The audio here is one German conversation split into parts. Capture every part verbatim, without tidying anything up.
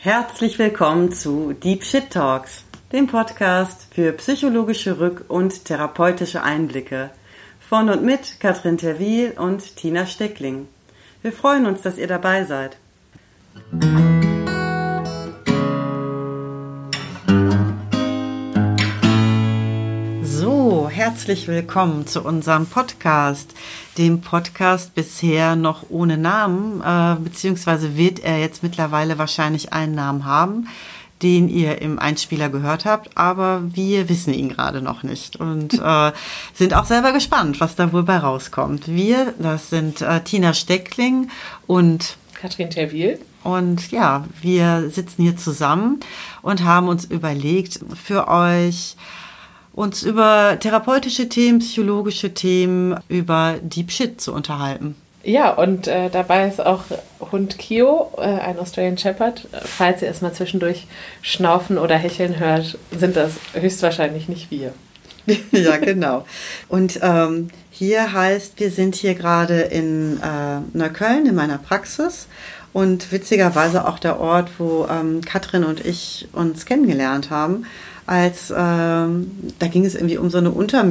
Herzlich willkommen zu Deep Shit Talks, dem Podcast für psychologische Rück- und therapeutische Einblicke von und mit Katrin Terwil und Tina Steckling. Wir freuen uns, dass ihr dabei seid. So, herzlich willkommen zu unserem Podcast, dem Podcast bisher noch ohne Namen, äh, beziehungsweise wird er jetzt mittlerweile wahrscheinlich einen Namen haben, den ihr im Einspieler gehört habt, aber wir wissen ihn gerade noch nicht und äh, sind auch selber gespannt, was da wohl bei rauskommt. Wir, das sind äh, Tina Steckling und Katrin Terwil. Und ja, wir sitzen hier zusammen und haben uns überlegt, für euch uns über therapeutische Themen, psychologische Themen, über Deep Shit zu unterhalten. Ja, und äh, dabei ist auch Hund Kio, äh, ein Australian Shepherd. Falls ihr erstmal zwischendurch schnaufen oder hecheln hört, sind das höchstwahrscheinlich nicht wir. Ja, genau. Und ähm, hier heißt, wir sind hier gerade in äh, Neukölln in meiner Praxis und witzigerweise auch der Ort, wo ähm, Katrin und ich uns kennengelernt haben. Als ähm, da ging es irgendwie um so eine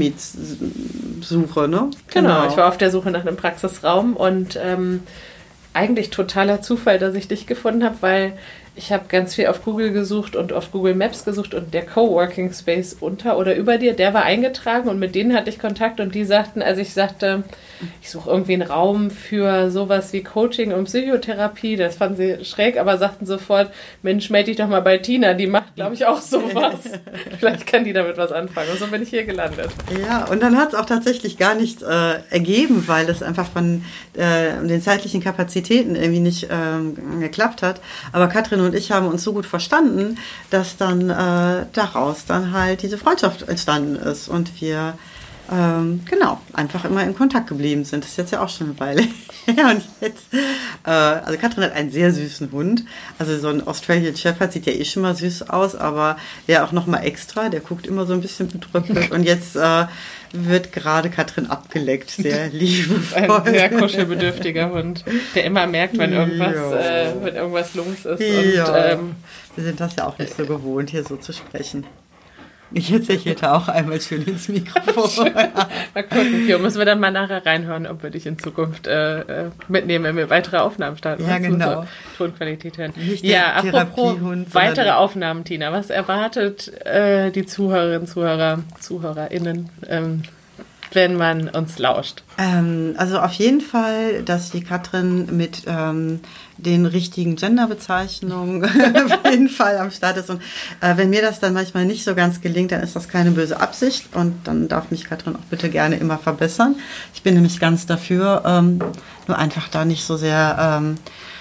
Untermietsuche, ne? Genau, genau, ich war auf der Suche nach einem Praxisraum und ähm, eigentlich totaler Zufall, dass ich dich gefunden habe, weil ich habe ganz viel auf Google gesucht und auf Google Maps gesucht und der Coworking Space unter oder über dir, der war eingetragen und mit denen hatte ich Kontakt und die sagten, also ich sagte, ich suche irgendwie einen Raum für sowas wie Coaching und Psychotherapie, das fanden sie schräg, aber sagten sofort, Mensch, melde dich doch mal bei Tina, die macht, glaube ich, auch sowas. Vielleicht kann die damit was anfangen und so bin ich hier gelandet. Ja, und dann hat es auch tatsächlich gar nichts äh, ergeben, weil es einfach von äh, den zeitlichen Kapazitäten irgendwie nicht ähm, geklappt hat, aber Katrin und ich haben uns so gut verstanden, dass dann äh, daraus dann halt diese Freundschaft entstanden ist und wir ähm, genau einfach immer in Kontakt geblieben sind. Das ist jetzt ja auch schon eine Weile. Ja, und jetzt, äh, also Katrin hat einen sehr süßen Hund. Also so ein Australian Shepherd sieht ja eh schon mal süß aus, aber der auch nochmal extra, der guckt immer so ein bisschen bedrückt und jetzt äh, wird gerade Katrin abgeleckt, sehr liebevoll. Ein sehr kuschelbedürftiger Hund, der immer merkt, wenn irgendwas, ja. äh, wenn irgendwas los ist. Ja. Und, ähm, wir sind das ja auch nicht so gewohnt, hier so zu sprechen. Ich erzählte auch einmal schön ins Mikrofon. Mal gucken, hier müssen wir dann mal nachher reinhören, ob wir dich in Zukunft äh, mitnehmen, wenn wir weitere Aufnahmen starten. Ja, genau. So Tonqualität hören. Nicht ja, apropos weitere der... Aufnahmen, Tina. Was erwartet äh, die Zuhörerinnen, Zuhörer, ZuhörerInnen, ähm, wenn man uns lauscht? Ähm, also auf jeden Fall, dass die Katrin mit ähm, den richtigen Genderbezeichnungen auf jeden Fall am Start ist. Und äh, wenn mir das dann manchmal nicht so ganz gelingt, dann ist das keine böse Absicht. Und dann darf mich Katrin auch bitte gerne immer verbessern. Ich bin nämlich ganz dafür, ähm, nur einfach da nicht so sehr, ähm,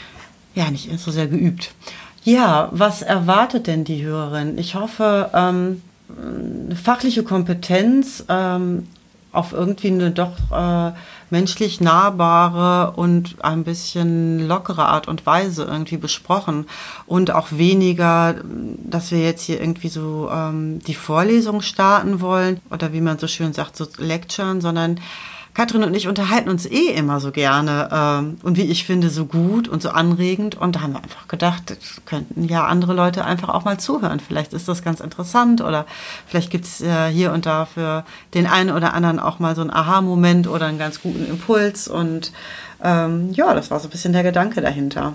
ja, nicht so sehr geübt. Ja, was erwartet denn die Hörerin? Ich hoffe, ähm, eine fachliche Kompetenz, ähm, auf irgendwie eine doch äh, menschlich nahbare und ein bisschen lockere Art und Weise irgendwie besprochen und auch weniger, dass wir jetzt hier irgendwie so ähm, die Vorlesung starten wollen oder wie man so schön sagt, so lecturen, sondern Katrin und ich unterhalten uns eh immer so gerne ähm, und wie ich finde, so gut und so anregend. Und da haben wir einfach gedacht, das könnten ja andere Leute einfach auch mal zuhören. Vielleicht ist das ganz interessant oder vielleicht gibt es äh, hier und da für den einen oder anderen auch mal so einen Aha-Moment oder einen ganz guten Impuls. Und ähm, ja, das war so ein bisschen der Gedanke dahinter.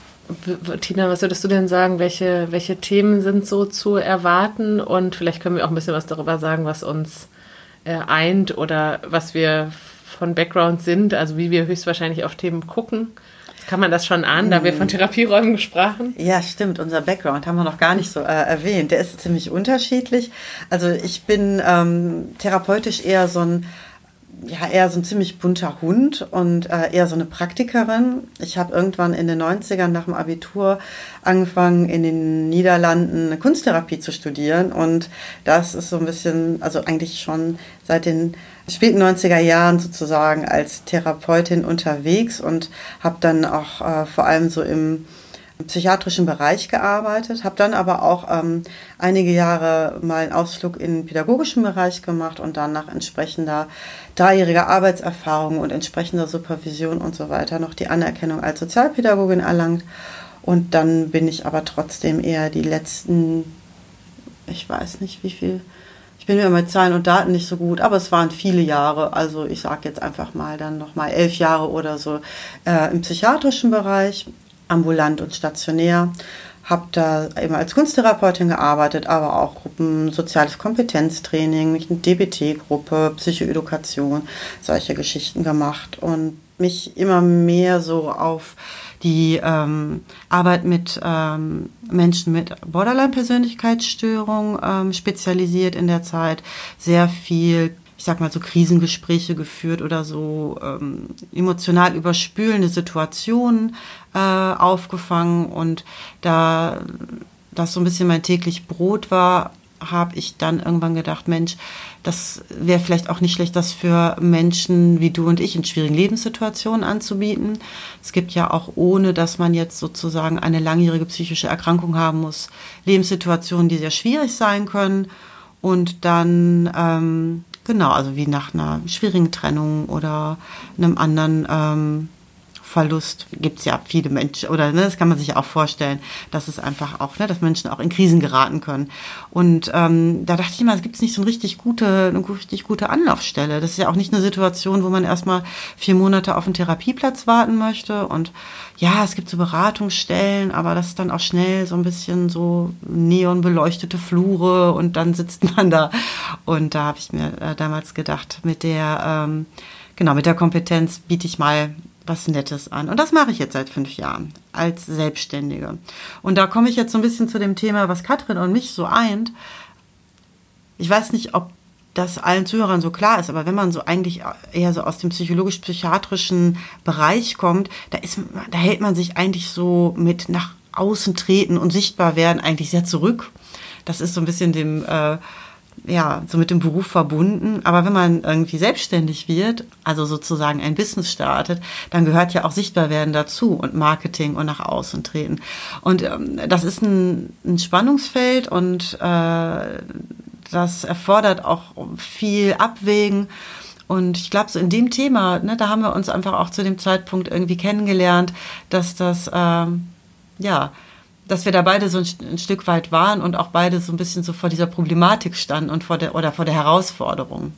Tina, was würdest du denn sagen, welche, welche Themen sind so zu erwarten? Und vielleicht können wir auch ein bisschen was darüber sagen, was uns eint oder was wir von Background sind, also wie wir höchstwahrscheinlich auf Themen gucken. Kann man das schon ahnen, da wir von Therapieräumen sprachen? Ja, stimmt. Unser Background haben wir noch gar nicht so äh, erwähnt. Der ist ziemlich unterschiedlich. Also ich bin ähm, therapeutisch eher so ein ja eher so ein ziemlich bunter Hund und äh, eher so eine Praktikerin. Ich habe irgendwann in den neunzigern nach dem Abitur angefangen, in den Niederlanden eine Kunsttherapie zu studieren. Und das ist so ein bisschen, also eigentlich schon seit den späten neunziger Jahren sozusagen als Therapeutin unterwegs und habe dann auch äh, vor allem so im psychiatrischen Bereich gearbeitet, habe dann aber auch ähm, einige Jahre mal einen Ausflug in den pädagogischen Bereich gemacht und dann nach entsprechender dreijähriger Arbeitserfahrung und entsprechender Supervision und so weiter noch die Anerkennung als Sozialpädagogin erlangt Und dann bin ich aber trotzdem eher die letzten, ich weiß nicht wie viel, ich bin mir mit Zahlen und Daten nicht so gut, aber es waren viele Jahre, also ich sage jetzt einfach mal dann nochmal elf Jahre oder so äh, im psychiatrischen Bereich, ambulant und stationär. Habe da eben als Kunsttherapeutin gearbeitet, aber auch Gruppen, soziales Kompetenztraining, eine D B T-Gruppe, Psychoedukation, solche Geschichten gemacht und mich immer mehr so auf die ähm, Arbeit mit ähm, Menschen mit Borderline-Persönlichkeitsstörung ähm, spezialisiert in der Zeit. Sehr viel, ich sag mal so Krisengespräche geführt oder so ähm, emotional überspülende Situationen äh, aufgefangen. Und da das so ein bisschen mein täglich Brot war, habe ich dann irgendwann gedacht, Mensch, das wäre vielleicht auch nicht schlecht, das für Menschen wie du und ich in schwierigen Lebenssituationen anzubieten. Es gibt ja auch, ohne dass man jetzt sozusagen eine langjährige psychische Erkrankung haben muss, Lebenssituationen, die sehr schwierig sein können. Und dann, ähm, genau, also wie nach einer schwierigen Trennung oder einem anderen ähm, Verlust, gibt es ja viele Menschen, oder ne, das kann man sich ja auch vorstellen, dass es einfach auch, ne, dass Menschen auch in Krisen geraten können. Und ähm, da dachte ich immer, es gibt nicht so eine richtig gute, eine richtig gute Anlaufstelle. Das ist ja auch nicht eine Situation, wo man erstmal vier Monate auf einen Therapieplatz warten möchte. Und ja, es gibt so Beratungsstellen, aber das ist dann auch schnell so ein bisschen so neonbeleuchtete Flure und dann sitzt man da. Und da habe ich mir äh, damals gedacht, mit der, ähm, genau, mit der Kompetenz biete ich mal was Nettes an. Und das mache ich jetzt seit fünf Jahren als Selbstständige. Und da komme ich jetzt so ein bisschen zu dem Thema, was Katrin und mich so eint. Ich weiß nicht, ob das allen Zuhörern so klar ist, aber wenn man so eigentlich eher so aus dem psychologisch-psychiatrischen Bereich kommt, da ist, da hält man sich eigentlich so mit nach außen treten und sichtbar werden eigentlich sehr zurück. Das ist so ein bisschen dem äh, ja, so mit dem Beruf verbunden. Aber wenn man irgendwie selbstständig wird, also sozusagen ein Business startet, dann gehört ja auch Sichtbarwerden dazu und Marketing und nach außen treten. Und ähm, das ist ein, ein Spannungsfeld und äh, das erfordert auch viel Abwägen. Und ich glaube, so in dem Thema, ne, da haben wir uns einfach auch zu dem Zeitpunkt irgendwie kennengelernt, dass das, ähm, ja, dass wir da beide so ein, ein Stück weit waren und auch beide so ein bisschen so vor dieser Problematik standen und vor der, oder vor der Herausforderung.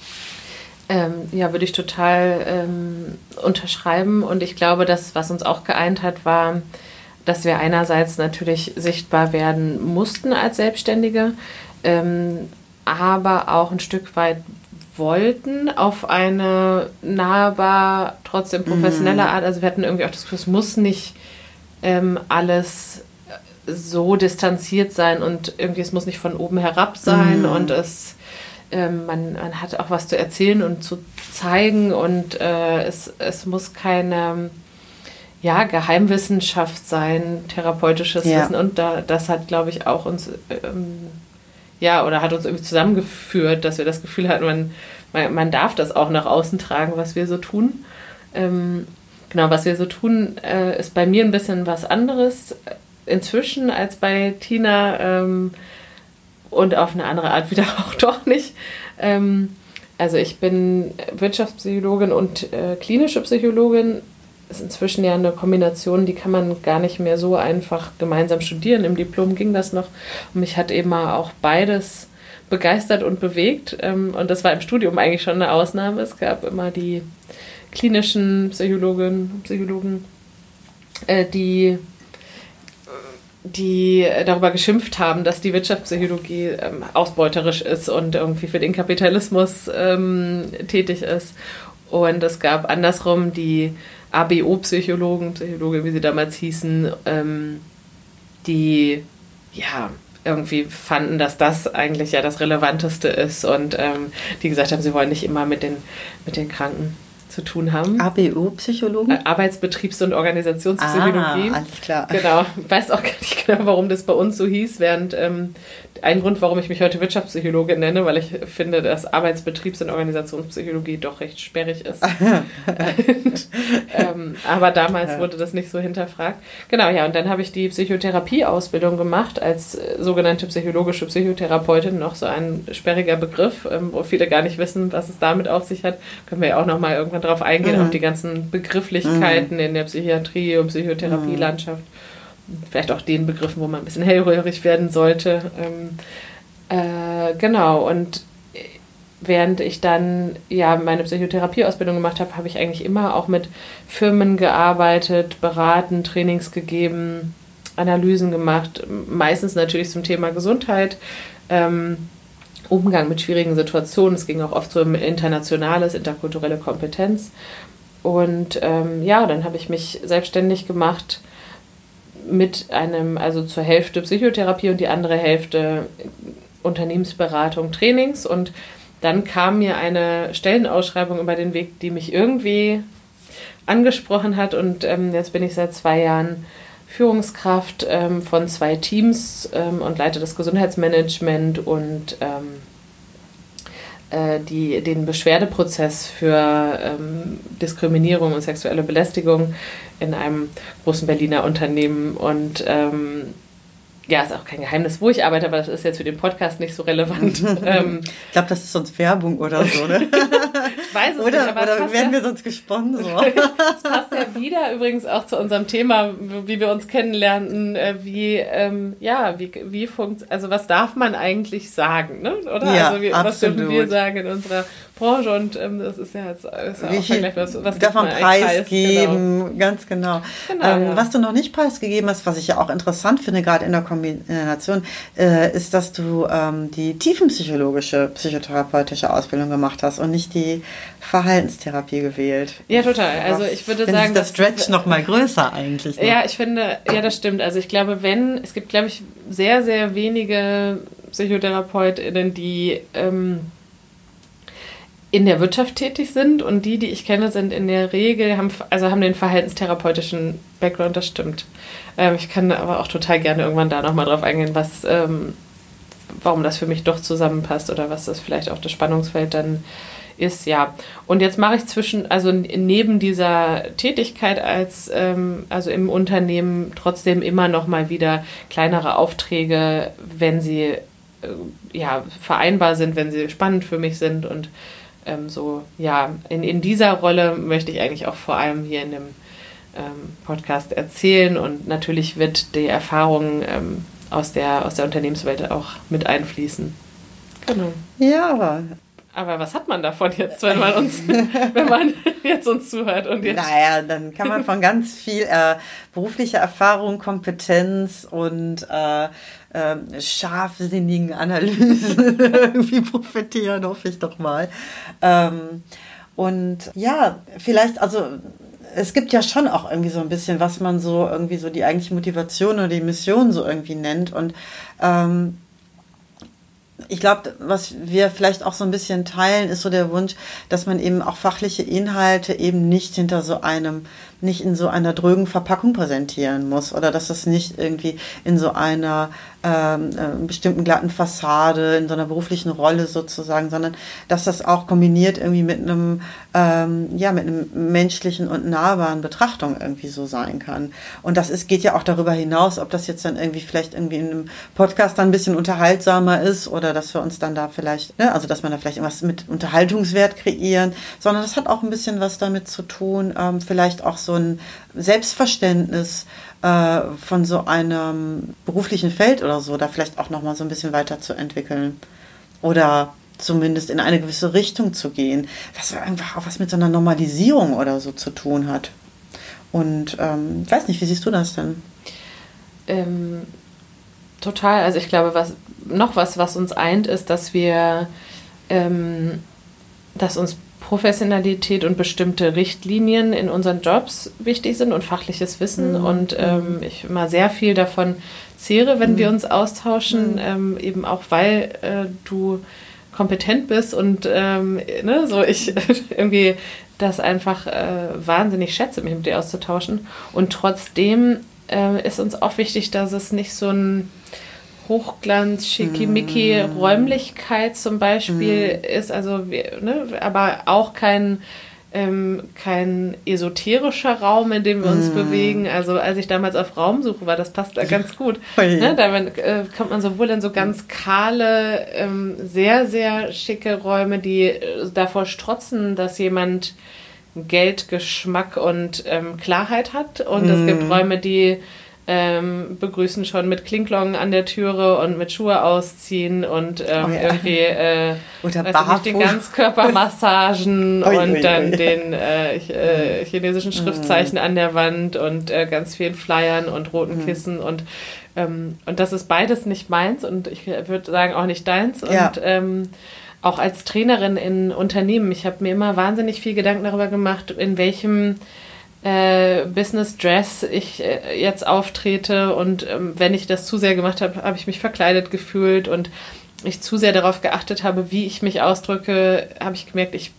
Ähm, ja, würde ich total ähm, unterschreiben. Und ich glaube, das, was uns auch geeint hat, war, dass wir einerseits natürlich sichtbar werden mussten als Selbstständige, ähm, aber auch ein Stück weit wollten auf eine nahbar, trotzdem professionelle Art. Also wir hatten irgendwie auch das Gefühl, es muss nicht ähm, alles so distanziert sein und irgendwie es muss nicht von oben herab sein, mm. und es ähm, man, man hat auch was zu erzählen und zu zeigen und äh, es, es muss keine ja, Geheimwissenschaft sein, therapeutisches ja. Wissen, und da, das hat, glaube ich, auch uns ähm, ja, oder hat uns irgendwie zusammengeführt, dass wir das Gefühl hatten, man, man, man darf das auch nach außen tragen, was wir so tun. Ähm, genau, was wir so tun, äh, ist bei mir ein bisschen was anderes inzwischen als bei Tina, ähm, und auf eine andere Art wieder auch doch nicht. Ähm, also ich bin Wirtschaftspsychologin und äh, klinische Psychologin. Das ist inzwischen ja eine Kombination, die kann man gar nicht mehr so einfach gemeinsam studieren. Im Diplom ging das noch. Und mich hat eben auch beides begeistert und bewegt. Ähm, und das war im Studium eigentlich schon eine Ausnahme. Es gab immer die klinischen Psychologinnen und Psychologen, äh, die die darüber geschimpft haben, dass die Wirtschaftspsychologie ähm, ausbeuterisch ist und irgendwie für den Kapitalismus ähm, tätig ist. Und es gab andersrum die A B O-Psychologen, Psychologen, wie sie damals hießen, ähm, die ja irgendwie fanden, dass das eigentlich ja das Relevanteste ist und ähm, die gesagt haben, sie wollen nicht immer mit den, mit den Kranken zu tun haben. A B O-Psychologen? Arbeitsbetriebs- und Organisationspsychologie. Ah, alles klar. Genau. Ich weiß auch gar nicht genau, warum das bei uns so hieß, während ähm, ein Grund, warum ich mich heute Wirtschaftspsychologin nenne, weil ich finde, dass Arbeitsbetriebs- und Organisationspsychologie doch recht sperrig ist. und, ähm, aber damals ja. wurde das nicht so hinterfragt. Genau, ja, und dann habe ich die Psychotherapie-Ausbildung gemacht als äh, sogenannte psychologische Psychotherapeutin, noch so ein sperriger Begriff, ähm, wo viele gar nicht wissen, was es damit auf sich hat. Können wir ja auch nochmal irgendwann drauf eingehen, mhm. auf die ganzen Begrifflichkeiten mhm. in der Psychiatrie und Psychotherapielandschaft. vielleicht auch den Begriffen, wo man ein bisschen hellhörig werden sollte. Ähm, äh, genau, und während ich dann ja meine Psychotherapieausbildung gemacht habe, habe ich eigentlich immer auch mit Firmen gearbeitet, beraten, Trainings gegeben, Analysen gemacht, meistens natürlich zum Thema Gesundheit, ähm, Umgang mit schwierigen Situationen. Es ging auch oft so um internationales, interkulturelle Kompetenz. Und ähm, ja, dann habe ich mich selbstständig gemacht mit einem, also zur Hälfte Psychotherapie und die andere Hälfte Unternehmensberatung, Trainings. Und dann kam mir eine Stellenausschreibung über den Weg, die mich irgendwie angesprochen hat. Und ähm, jetzt bin ich seit zwei Jahren Führungskraft ähm, von zwei Teams ähm, und leite das Gesundheitsmanagement und ähm, äh, die, den Beschwerdeprozess für ähm, Diskriminierung und sexuelle Belästigung in einem großen Berliner Unternehmen. Und ähm, ja, ist auch kein Geheimnis, wo ich arbeite, aber das ist jetzt für den Podcast nicht so relevant. ähm, ich glaube, das ist sonst Werbung oder so, ne? Ich weiß es oder, nicht, aber oder es passt werden ja, wir sonst gesponsert? Es passt ja wieder übrigens auch zu unserem Thema, wie wir uns kennenlernten, wie, ähm, ja, wie, wie funktioniert, also was darf man eigentlich sagen, ne? Oder? Ja, also wie, was dürfen wir sagen in unserer Branche und ähm, das ist ja jetzt ist ja auch gleich was, was darf man preisgeben, genau. Ganz genau. genau ähm, ja. Was du noch nicht preisgegeben hast, was ich ja auch interessant finde, gerade in der Kombination, äh, ist, dass du ähm, die tiefenpsychologische, psychotherapeutische Ausbildung gemacht hast und nicht die Verhaltenstherapie gewählt. Ja, total. Also ich würde Finde sagen, ich das Stretch noch mal größer eigentlich. Noch. Ja, ich finde, ja, das stimmt. Also ich glaube, wenn, es gibt, glaube ich, sehr, sehr wenige PsychotherapeutInnen, die ähm, in der Wirtschaft tätig sind und die, die ich kenne, sind in der Regel, haben, also haben den verhaltenstherapeutischen Background, das stimmt. Ähm, ich kann aber auch total gerne irgendwann da nochmal drauf eingehen, was, ähm, warum das für mich doch zusammenpasst oder was das vielleicht auch das Spannungsfeld dann ist, ja. Und jetzt mache ich zwischen, also neben dieser Tätigkeit als, ähm, also im Unternehmen trotzdem immer noch mal wieder kleinere Aufträge, wenn sie äh, ja vereinbar sind, wenn sie spannend für mich sind und ähm, so, ja, in, in dieser Rolle möchte ich eigentlich auch vor allem hier in dem ähm, Podcast erzählen und natürlich wird die Erfahrung ähm, aus der, aus der Unternehmenswelt auch mit einfließen. Genau. Ja, aber was hat man davon jetzt, wenn man uns, wenn man jetzt uns zuhört? Und jetzt naja, dann kann man von ganz viel äh, beruflicher Erfahrung, Kompetenz und äh, äh, scharfsinnigen Analysen irgendwie profitieren, hoffe ich doch mal. Ähm, und ja, vielleicht, also es gibt ja schon auch irgendwie so ein bisschen, was man so irgendwie so die eigentliche Motivation oder die Mission so irgendwie nennt. Und ähm, ich glaube, was wir vielleicht auch so ein bisschen teilen, ist so der Wunsch, dass man eben auch fachliche Inhalte eben nicht hinter so einem, nicht in so einer drögen Verpackung präsentieren muss oder dass das nicht irgendwie in so einer ähm, äh, bestimmten glatten Fassade, in so einer beruflichen Rolle sozusagen, sondern dass das auch kombiniert irgendwie mit einem, ähm, ja, mit einem menschlichen und nahbaren Betrachtung irgendwie so sein kann. Und das ist, geht ja auch darüber hinaus, ob das jetzt dann irgendwie vielleicht irgendwie in einem Podcast dann ein bisschen unterhaltsamer ist oder dass wir uns dann da vielleicht, ne, also dass man da vielleicht irgendwas mit Unterhaltungswert kreieren, sondern das hat auch ein bisschen was damit zu tun, ähm, vielleicht auch so ein Selbstverständnis äh, von so einem beruflichen Feld oder so, da vielleicht auch nochmal so ein bisschen weiterzuentwickeln oder zumindest in eine gewisse Richtung zu gehen, was einfach auch was mit so einer Normalisierung oder so zu tun hat. Und ähm, ich weiß nicht, wie siehst du das denn? Ähm, total, also ich glaube, was noch was, was uns eint, ist, dass wir, ähm, dass uns Professionalität und bestimmte Richtlinien in unseren Jobs wichtig sind und fachliches Wissen mhm. und ähm, ich immer sehr viel davon zehre, wenn mhm. wir uns austauschen, mhm. ähm, eben auch weil äh, du kompetent bist und ähm, ne, so ich irgendwie das einfach äh, wahnsinnig schätze, mich mit dir auszutauschen und trotzdem äh, ist uns auch wichtig, dass es nicht so ein Hochglanz, schickimicki mm. Räumlichkeit zum Beispiel mm. ist, also ne, aber auch kein, ähm, kein esoterischer Raum, in dem wir uns mm. bewegen. Also als ich damals auf Raumsuche war, das passt da ganz gut. Ne, da äh, kommt man sowohl in so ganz kahle, ähm, sehr, sehr schicke Räume, die äh, davor strotzen, dass jemand Geld, Geschmack und ähm, Klarheit hat. Und mm. es gibt Räume, die ähm, begrüßen schon mit Klinklongen an der Türe und mit Schuhe ausziehen und ähm, oh ja. irgendwie äh, Oder weiß ich nicht, den Ganzkörpermassagen ui, und ui, dann ui. den äh, äh, chinesischen Schriftzeichen mm. an der Wand und äh, ganz vielen Flyern und roten mm. Kissen und ähm, und das ist beides nicht meins und ich würde sagen auch nicht deins und ja. ähm, auch als Trainerin in Unternehmen, ich habe mir immer wahnsinnig viel Gedanken darüber gemacht, in welchem äh, Business Dress ich äh, jetzt auftrete und ähm, wenn ich das zu sehr gemacht habe, habe ich mich verkleidet gefühlt und ich zu sehr darauf geachtet habe, wie ich mich ausdrücke, habe ich gemerkt, ich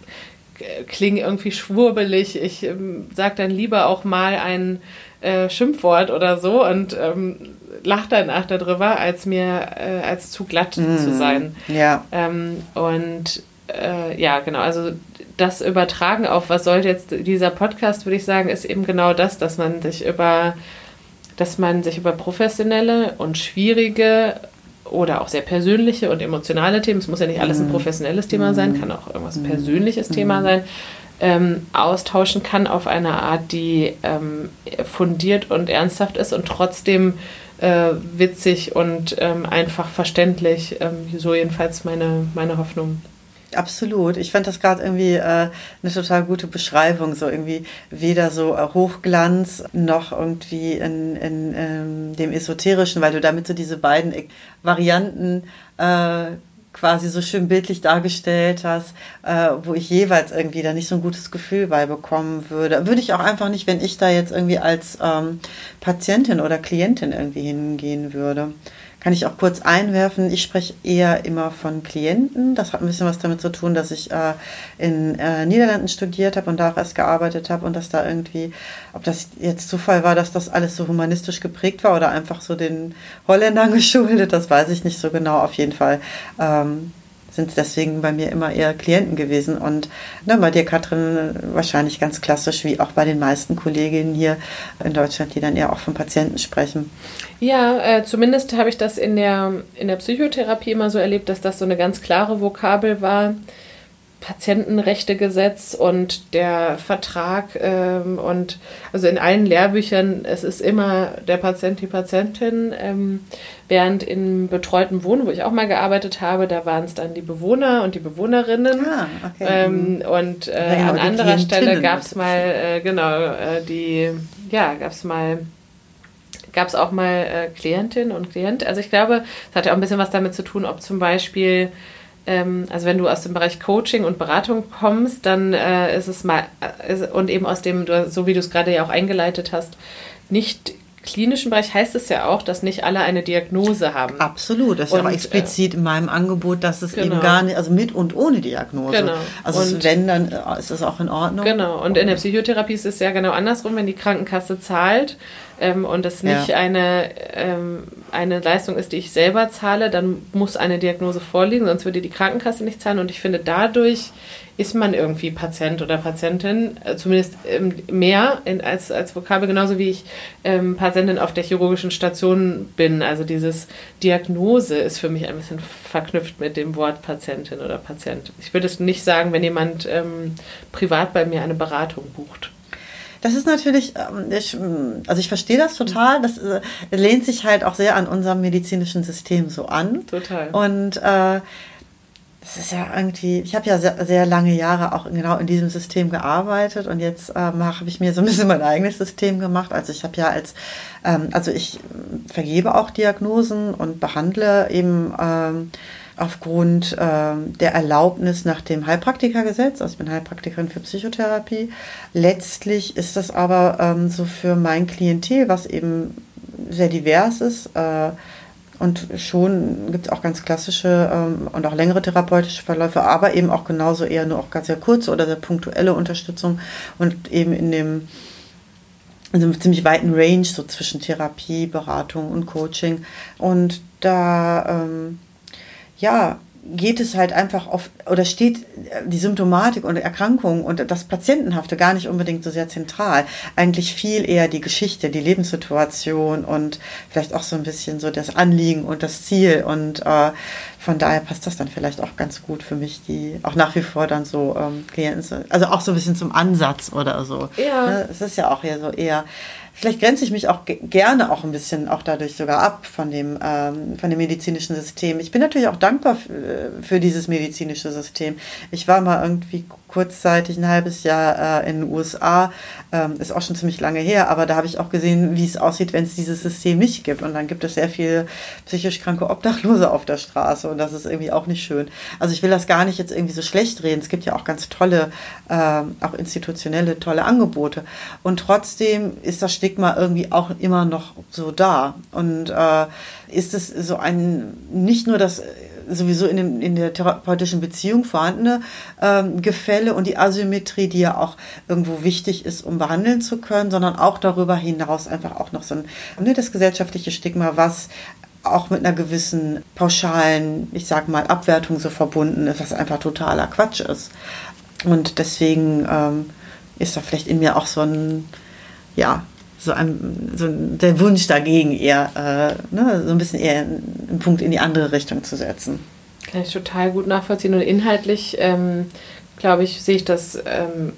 äh, klinge irgendwie schwurbelig, ich ähm, sage dann lieber auch mal ein äh, Schimpfwort oder so und ähm, lache dann auch darüber, als mir äh, als zu glatt mm, zu sein. Ja. Ähm, und äh, ja, genau, also das Übertragen auf, was soll jetzt dieser Podcast, würde ich sagen, ist eben genau das, dass man sich über, dass man sich über professionelle und schwierige oder auch sehr persönliche und emotionale Themen, es muss ja nicht alles ein professionelles Thema sein, kann auch irgendwas ein persönliches mm. Thema sein, ähm, austauschen kann auf eine Art, die ähm, fundiert und ernsthaft ist und trotzdem äh, witzig und ähm, einfach verständlich, ähm, so jedenfalls meine, meine Hoffnung. Absolut. Ich fand das gerade irgendwie äh, eine total gute Beschreibung, so irgendwie weder so äh, Hochglanz noch irgendwie in, in, in dem Esoterischen, weil du damit so diese beiden Varianten äh, quasi so schön bildlich dargestellt hast, äh, wo ich jeweils irgendwie da nicht so ein gutes Gefühl bei bekommen würde. Würde ich auch einfach nicht, wenn ich da jetzt irgendwie als ähm, Patientin oder Klientin irgendwie hingehen würde. Kann ich auch kurz einwerfen, ich spreche eher immer von Klienten. Das hat ein bisschen was damit zu tun, dass ich äh, in äh, Niederlanden studiert habe und da auch erst gearbeitet habe und dass da irgendwie, ob das jetzt Zufall war, dass das alles so humanistisch geprägt war oder einfach so den Holländern geschuldet, das weiß ich nicht so genau. Auf jeden Fall ähm, sind es deswegen bei mir immer eher Klienten gewesen. Und ne, bei dir, Katrin, wahrscheinlich ganz klassisch, wie auch bei den meisten Kolleginnen hier in Deutschland, die dann eher auch von Patienten sprechen. Ja, äh, zumindest habe ich das in der, in der Psychotherapie immer so erlebt, dass das so eine ganz klare Vokabel war. Patientenrechtegesetz und der Vertrag ähm, und also in allen Lehrbüchern, es ist immer der Patient, die Patientin, ähm, während im betreuten Wohnen, wo ich auch mal gearbeitet habe, da waren es dann die Bewohner und die Bewohnerinnen ah, okay. ähm, und äh, ja, an anderer Stelle gab es mal, äh, genau, äh, die, ja, gab es mal gab es auch mal äh, Klientin und Klient. Also ich glaube, es hat ja auch ein bisschen was damit zu tun, ob zum Beispiel also wenn du aus dem Bereich Coaching und Beratung kommst, dann äh, ist es mal, ist, und eben aus dem, so wie du es gerade ja auch eingeleitet hast, nicht klinischen Bereich heißt es ja auch, dass nicht alle eine Diagnose haben. Absolut, das ist ja auch explizit äh, in meinem Angebot, dass es genau. eben gar nicht, also mit und ohne Diagnose. Genau. Also und wenn, dann ist das auch in Ordnung. Genau, und in der Psychotherapie ist es ja genau andersrum, wenn die Krankenkasse zahlt ähm, und es nicht ja. eine, ähm, eine Leistung ist, die ich selber zahle, dann muss eine Diagnose vorliegen, sonst würde die Krankenkasse nicht zahlen und ich finde, dadurch ist man irgendwie Patient oder Patientin, zumindest ähm, mehr in, als, als Vokabel, genauso wie ich ähm, Patientin auf der chirurgischen Station bin. Also dieses Diagnose ist für mich ein bisschen verknüpft mit dem Wort Patientin oder Patient. Ich würde es nicht sagen, wenn jemand ähm, privat bei mir eine Beratung bucht. Das ist natürlich, also ich verstehe das total, das lehnt sich halt auch sehr an unserem medizinischen System so an. Total. Und äh, das ist ja irgendwie, ich habe ja sehr, sehr lange Jahre auch genau in diesem System gearbeitet und jetzt ähm, habe ich mir so ein bisschen mein eigenes System gemacht. Also ich habe ja als, ähm, also ich vergebe auch Diagnosen und behandle eben ähm, aufgrund ähm, der Erlaubnis nach dem Heilpraktikergesetz. Also ich bin Heilpraktikerin für Psychotherapie. Letztlich ist das aber ähm, so für mein Klientel, was eben sehr divers ist, äh, und schon gibt es auch ganz klassische ähm, und auch längere therapeutische Verläufe, aber eben auch genauso eher nur auch ganz sehr kurze oder sehr punktuelle Unterstützung und eben in dem in einem ziemlich weiten Range, so zwischen Therapie, Beratung und Coaching. Und da, ähm, ja, geht es halt einfach auf, oder steht die Symptomatik und Erkrankung und das Patientenhafte gar nicht unbedingt so sehr zentral. Eigentlich viel eher die Geschichte, die Lebenssituation und vielleicht auch so ein bisschen so das Anliegen und das Ziel. Und äh, von daher passt das dann vielleicht auch ganz gut für mich, die auch nach wie vor dann so ähm, Klienten, also auch so ein bisschen zum Ansatz oder so. Ja. Ne? Es ist ja auch eher so eher vielleicht grenze ich mich auch ge- gerne auch ein bisschen auch dadurch sogar ab von dem, ähm, von dem medizinischen System. Ich bin natürlich auch dankbar f- für dieses medizinische System. Ich war mal irgendwie kurzzeitig ein halbes Jahr äh, in den U S A, ähm, ist auch schon ziemlich lange her, aber da habe ich auch gesehen, wie es aussieht, wenn es dieses System nicht gibt. Und dann gibt es sehr viele psychisch kranke Obdachlose auf der Straße und das ist irgendwie auch nicht schön. Also ich will das gar nicht jetzt irgendwie so schlecht reden. Es gibt ja auch ganz tolle, ähm, auch institutionelle, tolle Angebote. Und trotzdem ist das Stigma irgendwie auch immer noch so da. Und äh, ist es so ein, nicht nur das sowieso in, dem, in der therapeutischen Beziehung vorhandene ähm, Gefälle und die Asymmetrie, die ja auch irgendwo wichtig ist, um behandeln zu können, sondern auch darüber hinaus einfach auch noch so ein, ne, das gesellschaftliche Stigma, was auch mit einer gewissen pauschalen, ich sag mal, Abwertung so verbunden ist, was einfach totaler Quatsch ist. Und deswegen ähm, ist da vielleicht in mir auch so ein, ja, so ein, so der Wunsch dagegen eher, äh, ne, so ein bisschen eher einen Punkt in die andere Richtung zu setzen. Kann ich total gut nachvollziehen. Und inhaltlich, ähm, glaube ich, sehe ich das ähm,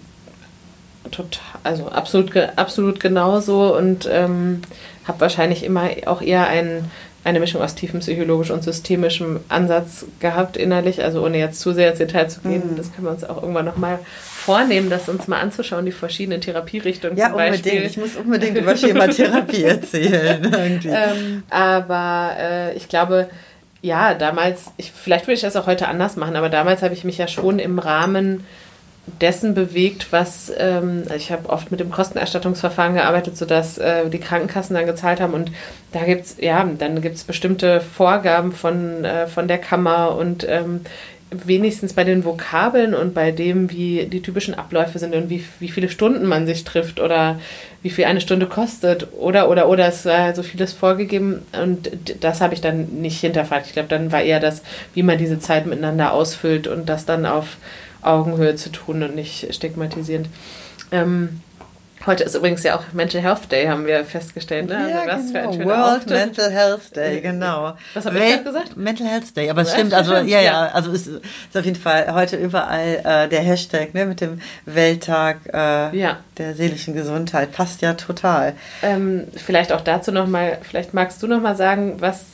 total, also absolut, absolut genauso und ähm, habe wahrscheinlich immer auch eher ein, eine Mischung aus tiefenpsychologisch und systemischem Ansatz gehabt innerlich, also ohne jetzt zu sehr ins Detail zu gehen. Mhm. Das können wir uns auch irgendwann nochmal vornehmen, das uns mal anzuschauen, die verschiedenen Therapierichtungen ja, zum Beispiel. Ja, unbedingt. Ich muss unbedingt über Schematherapie erzählen. Irgendwie. Ähm, aber äh, ich glaube, ja, damals, ich, vielleicht würde ich das auch heute anders machen, aber damals habe ich mich ja schon im Rahmen dessen bewegt, was, ähm, ich habe oft mit dem Kostenerstattungsverfahren gearbeitet, sodass äh, die Krankenkassen dann gezahlt haben und da gibt's, ja, dann gibt's bestimmte Vorgaben von, äh, von der Kammer und ähm, wenigstens bei den Vokabeln und bei dem, wie die typischen Abläufe sind und wie, wie viele Stunden man sich trifft oder wie viel eine Stunde kostet oder, oder, oder, es war so vieles vorgegeben und das habe ich dann nicht hinterfragt. Ich glaube, dann war eher das, wie man diese Zeit miteinander ausfüllt und das dann auf Augenhöhe zu tun und nicht stigmatisierend. Ähm, heute ist übrigens ja auch Mental Health Day, haben wir festgestellt. Ne? Ja, also was genau. für ein World Auftritt. Mental Health Day, genau. Was habe ich gerade gesagt? Mental Health Day, aber es stimmt, also ja, ja, also es ist auf jeden Fall heute überall äh, der Hashtag ne, mit dem Welttag äh, ja. der seelischen Gesundheit, passt ja total. Ähm, vielleicht auch dazu nochmal, vielleicht magst du nochmal sagen, was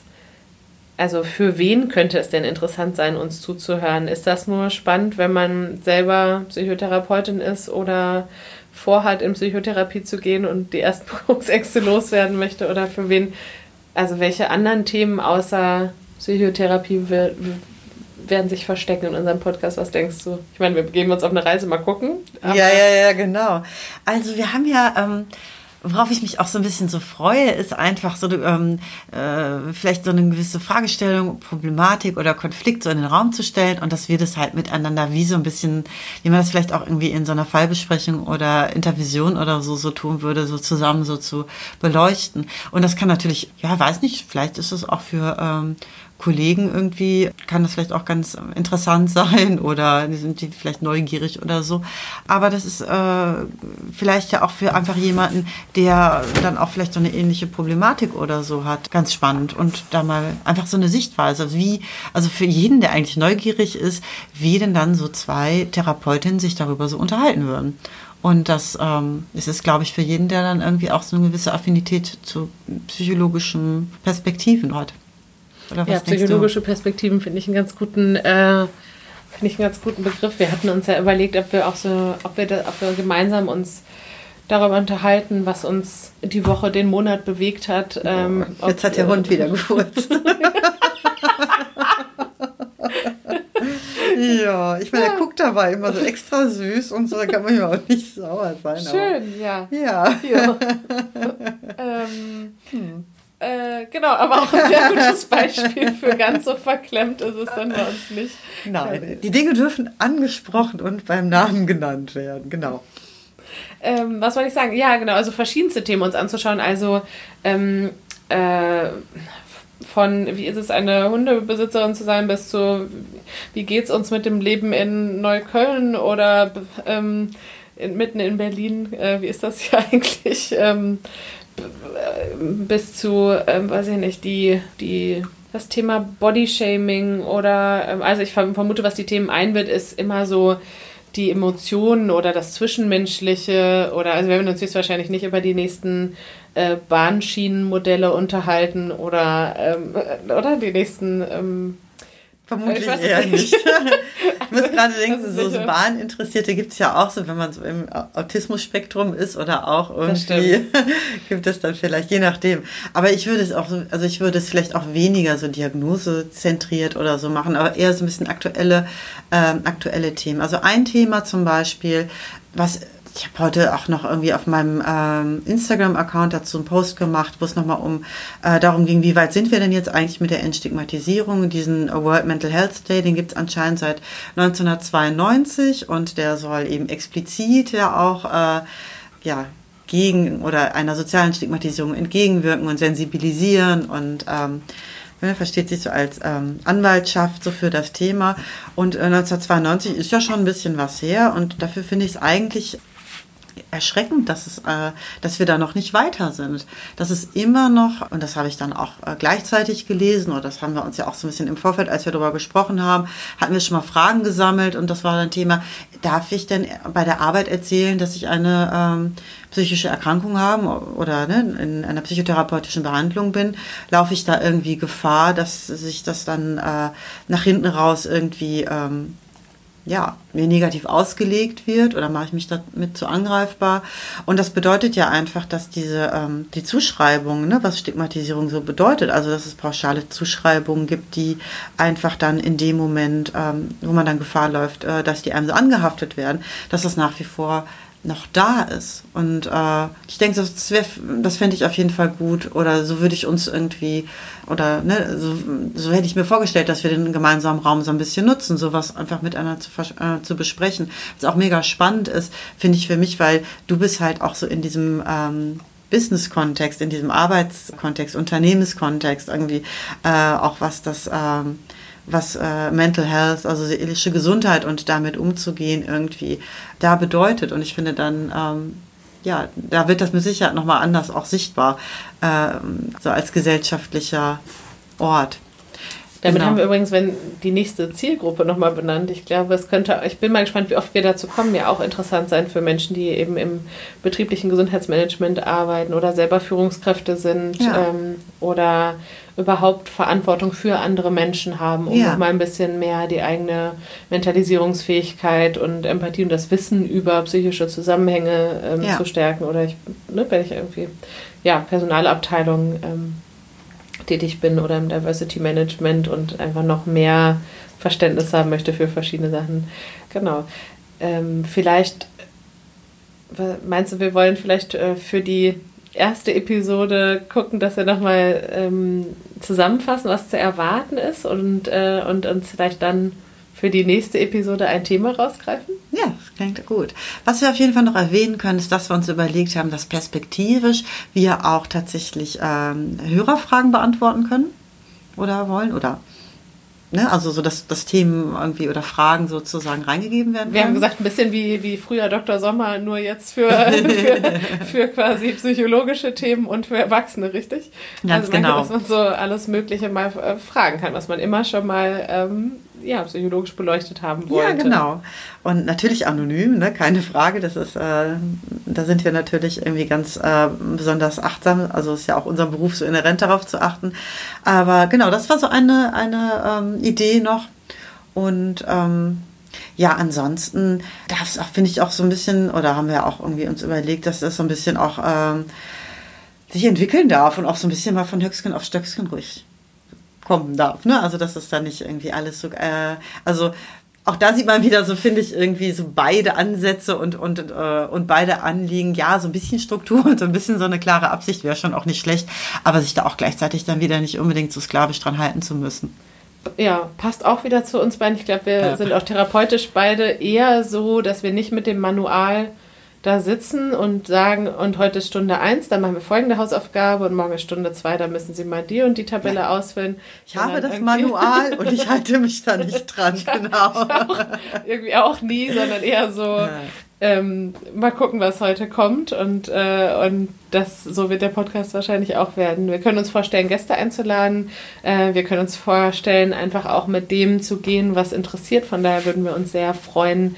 Also für wen könnte es denn interessant sein, uns zuzuhören? Ist das nur spannend, wenn man selber Psychotherapeutin ist oder vorhat, in Psychotherapie zu gehen und die ersten Berührungsängste loswerden möchte? Oder für wen, also welche anderen Themen außer Psychotherapie werden sich verstecken in unserem Podcast? Was denkst du? Ich meine, wir begeben uns auf eine Reise, mal gucken. Ja, ja, ja, genau. Also wir haben ja... Ähm Worauf ich mich auch so ein bisschen so freue, ist einfach so ähm, äh, vielleicht so eine gewisse Fragestellung, Problematik oder Konflikt so in den Raum zu stellen und dass wir das halt miteinander wie so ein bisschen, wie man das vielleicht auch irgendwie in so einer Fallbesprechung oder Intervision oder so so tun würde, so zusammen so zu beleuchten. Und das kann natürlich, ja, weiß nicht, vielleicht ist es auch für ähm, Kollegen irgendwie, kann das vielleicht auch ganz interessant sein oder sind die vielleicht neugierig oder so. Aber das ist äh, vielleicht ja auch für einfach jemanden, der dann auch vielleicht so eine ähnliche Problematik oder so hat, ganz spannend und da mal einfach so eine Sichtweise, wie, also für jeden, der eigentlich neugierig ist, wie denn dann so zwei Therapeutinnen sich darüber so unterhalten würden. Und das ähm, ist es, glaube ich, für jeden, der dann irgendwie auch so eine gewisse Affinität zu psychologischen Perspektiven hat. Oder was ja, psychologische Perspektiven finde ich einen ganz guten, äh, finde ich einen ganz guten Begriff. Wir hatten uns ja überlegt, ob wir auch so, ob wir, da, ob wir gemeinsam uns darüber unterhalten, was uns die Woche, den Monat bewegt hat. Ähm, oh, jetzt ob, hat der Hund äh, wieder gefurzt. Ja, ich meine, ja. Er guckt dabei immer so extra süß und so, da kann man ja auch nicht sauer sein. Schön, aber. ja. Ja. ja. ähm, hm. Äh, genau, aber auch ein sehr gutes Beispiel für ganz so verklemmt ist es dann bei uns nicht. Nein, die Dinge dürfen angesprochen und beim Namen genannt werden, genau. Ähm, was wollte ich sagen? Ja, genau, also verschiedenste Themen uns anzuschauen. Also ähm, äh, von, wie ist es, eine Hundebesitzerin zu sein, bis zu, wie geht es uns mit dem Leben in Neukölln oder ähm, in, mitten in Berlin, äh, wie ist das hier eigentlich? Ähm, bis zu, ähm, weiß ich nicht, die, die, das Thema Bodyshaming oder, ähm, also ich vermute, was die Themen ein wird, ist immer so die Emotionen oder das Zwischenmenschliche oder, also wir werden uns jetzt wahrscheinlich nicht über die nächsten äh, Bahnschienenmodelle unterhalten oder, ähm, oder die nächsten... Ähm, Vermutlich eher nicht. Ich muss gerade denken, so, so Bahninteressierte gibt es ja auch so, wenn man so im Autismus-Spektrum ist oder auch irgendwie gibt es dann vielleicht, je nachdem. Aber ich würde es auch so, also ich würde es vielleicht auch weniger so diagnosezentriert oder so machen, aber eher so ein bisschen aktuelle, ähm, aktuelle Themen. Also ein Thema zum Beispiel, was ich habe heute auch noch irgendwie auf meinem ähm, Instagram-Account dazu einen Post gemacht, wo es nochmal um äh, darum ging, wie weit sind wir denn jetzt eigentlich mit der Entstigmatisierung. Diesen World Mental Health Day, den gibt es anscheinend seit neunzehnhundertzweiundneunzig und der soll eben explizit ja auch äh, ja, gegen oder einer sozialen Stigmatisierung entgegenwirken und sensibilisieren und ähm, er versteht sich so als ähm, Anwaltschaft so für das Thema. Und äh, neunzehnhundertzweiundneunzig ist ja schon ein bisschen was her und dafür finde ich es eigentlich erschreckend, dass es, äh, dass wir da noch nicht weiter sind. Dass es immer noch, und das habe ich dann auch äh, gleichzeitig gelesen, oder das haben wir uns ja auch so ein bisschen im Vorfeld, als wir darüber gesprochen haben, hatten wir schon mal Fragen gesammelt und das war ein Thema, darf ich denn bei der Arbeit erzählen, dass ich eine ähm, psychische Erkrankung habe oder ne, in einer psychotherapeutischen Behandlung bin? Laufe ich da irgendwie Gefahr, dass sich das dann äh, nach hinten raus irgendwie ähm, ja, mir negativ ausgelegt wird oder mache ich mich damit zu angreifbar? Und das bedeutet ja einfach, dass diese ähm, die Zuschreibung, ne, was Stigmatisierung so bedeutet, also dass es pauschale Zuschreibungen gibt, die einfach dann in dem Moment, ähm, wo man dann Gefahr läuft, äh, dass die einem so angehaftet werden, dass das nach wie vor noch da ist. Und äh, ich denke, das, wär, das fände ich auf jeden Fall gut oder so würde ich uns irgendwie oder ne, so, so hätte ich mir vorgestellt, dass wir den gemeinsamen Raum so ein bisschen nutzen, sowas einfach miteinander zu, äh, zu besprechen. Was auch mega spannend ist, finde ich für mich, weil du bist halt auch so in diesem ähm, Business-Kontext, in diesem Arbeitskontext, Unternehmenskontext irgendwie äh, auch was das ähm, was äh, Mental Health, also seelische Gesundheit und damit umzugehen irgendwie da bedeutet. Und ich finde dann, ähm, ja, da wird das mit Sicherheit nochmal anders auch sichtbar, ähm, so als gesellschaftlicher Ort. Damit genau. haben wir übrigens, wenn die nächste Zielgruppe nochmal benannt. Ich glaube, es könnte, ich bin mal gespannt, wie oft wir dazu kommen, ja auch interessant sein für Menschen, die eben im betrieblichen Gesundheitsmanagement arbeiten oder selber Führungskräfte sind ja. ähm, oder überhaupt Verantwortung für andere Menschen haben, um ja. nochmal ein bisschen mehr die eigene Mentalisierungsfähigkeit und Empathie und das Wissen über psychische Zusammenhänge ähm, ja. zu stärken. Oder ich, ne, wenn ich irgendwie, ja, Personalabteilung ähm, tätig bin oder im Diversity Management und einfach noch mehr Verständnis haben möchte für verschiedene Sachen. Genau. Ähm, vielleicht, meinst du, wir wollen vielleicht äh, für die erste Episode gucken, dass wir nochmal ähm, zusammenfassen, was zu erwarten ist und, äh, und uns vielleicht dann für die nächste Episode ein Thema rausgreifen? Ja, das klingt gut. Was wir auf jeden Fall noch erwähnen können, ist, dass wir uns überlegt haben, dass perspektivisch wir auch tatsächlich ähm, Hörerfragen beantworten können oder wollen oder ne, also so, dass, dass Themen irgendwie oder Fragen sozusagen reingegeben werden können. Wir haben gesagt, ein bisschen wie, wie früher Doktor Sommer, nur jetzt für, für, für quasi psychologische Themen und für Erwachsene, richtig? Ganz also genau. Dass man so alles Mögliche mal äh, fragen kann, was man immer schon mal ähm, ja, psychologisch beleuchtet haben wollte. Ja, genau. Und natürlich anonym, ne? Keine Frage. Das ist, äh, da sind wir natürlich irgendwie ganz äh, besonders achtsam. Also ist ja auch unser Beruf so inhärent darauf zu achten. Aber genau, das war so eine, eine ähm, Idee noch. Und ähm, ja, ansonsten darf es auch, finde ich, auch so ein bisschen, oder haben wir auch irgendwie uns überlegt, dass das so ein bisschen auch ähm, sich entwickeln darf und auch so ein bisschen mal von Höchstgen auf Stöcksken ruhig kommen darf, ne? Also dass es da nicht irgendwie alles so, äh, also auch da sieht man wieder so, finde ich, irgendwie so beide Ansätze und, und, äh, und beide Anliegen, ja, so ein bisschen Struktur und so ein bisschen so eine klare Absicht wäre schon auch nicht schlecht, aber sich da auch gleichzeitig dann wieder nicht unbedingt so sklavisch dran halten zu müssen. Ja, passt auch wieder zu uns beiden. Ich glaube, wir ja. sind auch therapeutisch beide eher so, dass wir nicht mit dem Manual da sitzen und sagen, und heute ist Stunde eins, dann machen wir folgende Hausaufgabe und morgen ist Stunde zwei, dann müssen Sie mal die und die Tabelle ja. ausfüllen. Ich habe das Manual und ich halte mich da nicht dran, ich genau. Auch, irgendwie auch nie, sondern eher so, ja. ähm, mal gucken, was heute kommt und, äh, und das, so wird der Podcast wahrscheinlich auch werden. Wir können uns vorstellen, Gäste einzuladen, äh, wir können uns vorstellen, einfach auch mit dem zu gehen, was interessiert, von daher würden wir uns sehr freuen,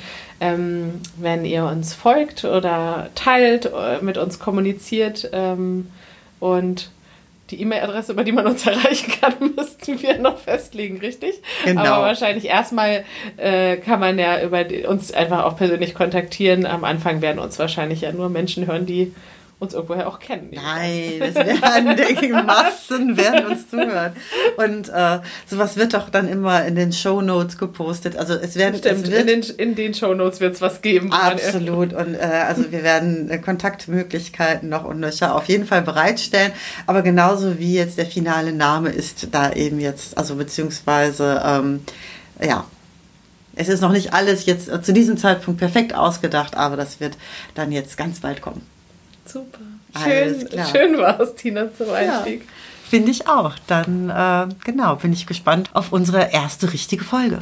ähm, wenn ihr uns folgt oder teilt, äh, mit uns kommuniziert ähm, und die E-Mail-Adresse, über die man uns erreichen kann, müssten wir noch festlegen, richtig? Genau. Aber wahrscheinlich erstmal äh, kann man ja über die, uns einfach auch persönlich kontaktieren. Am Anfang werden uns wahrscheinlich ja nur Menschen hören, die uns irgendwoher auch kennen. Nein, es werden, denke ich, Massen werden uns zuhören. Und äh, sowas wird doch dann immer in den Shownotes gepostet. Also es werden Stimmt, es wird, in den, in den Shownotes wird es was geben. Absolut. Und äh, also wir werden äh, Kontaktmöglichkeiten noch und nöcher auf jeden Fall bereitstellen. Aber genauso wie jetzt der finale Name ist da eben jetzt, also beziehungsweise ähm, ja, es ist noch nicht alles jetzt äh, zu diesem Zeitpunkt perfekt ausgedacht, aber das wird dann jetzt ganz bald kommen. Super. Alles Schön, klar. schön war es, Tina, zum Einstieg. Ja, finde ich auch. Dann, äh, genau, bin ich gespannt auf unsere erste richtige Folge.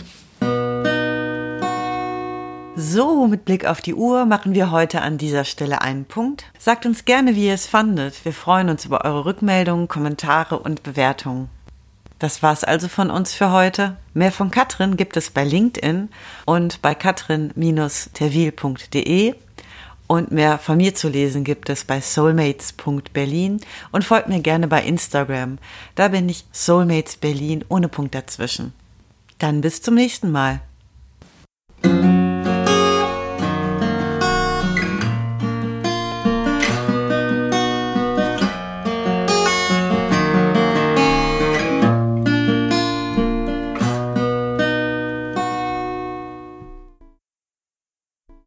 So, mit Blick auf die Uhr machen wir heute an dieser Stelle einen Punkt. Sagt uns gerne, wie ihr es fandet. Wir freuen uns über eure Rückmeldungen, Kommentare und Bewertungen. Das war's also von uns für heute. Mehr von Katrin gibt es bei LinkedIn und bei katrin Bindestrich terwil punkt de. Und mehr von mir zu lesen gibt es bei soulmates punkt berlin und folgt mir gerne bei Instagram. Da bin ich Soulmates Berlin ohne Punkt dazwischen. Dann bis zum nächsten Mal.